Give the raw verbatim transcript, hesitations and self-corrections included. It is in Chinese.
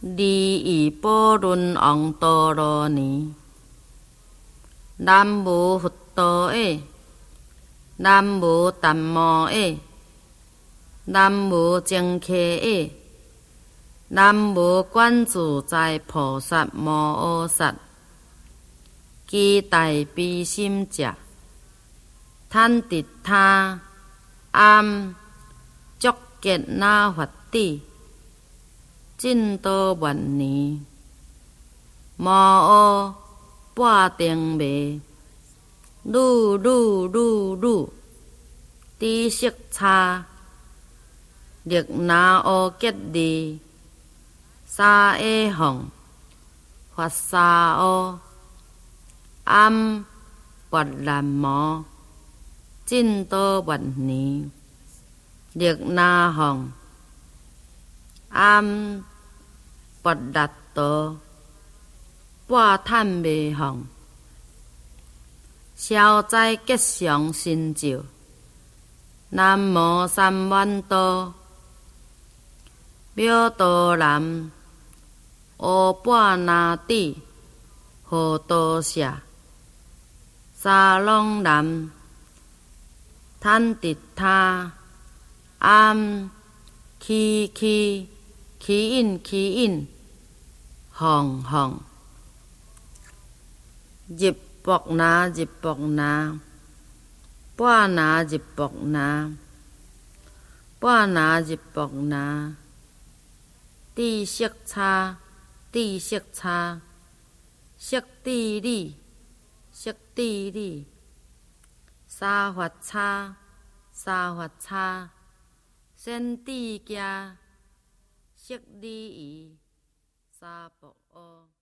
离异宝轮王陀罗尼，南无佛陀诶，南无达摩诶，南无净客诶，南无观自在菩萨摩诃萨，期待悲心者，坦迪他暗足吉那佛地。净土万年，摩诃半定灭，噜噜噜噜，知识差，力那阿吉利，沙耶放，法沙阿，暗跋兰摩，净土万年，力那放，暗跋达多，半坦未放，消灾吉祥成就，南无三万多，妙多南，乌半那底，何多舍，沙龙南，坦迪他，暗起起。起因起因，放放，入薄那入薄那，半那入薄那，半那入薄那，知识差，知识差，识地理，识地理，沙法差，沙法差，先知家。悉礼仪，沙婆阿。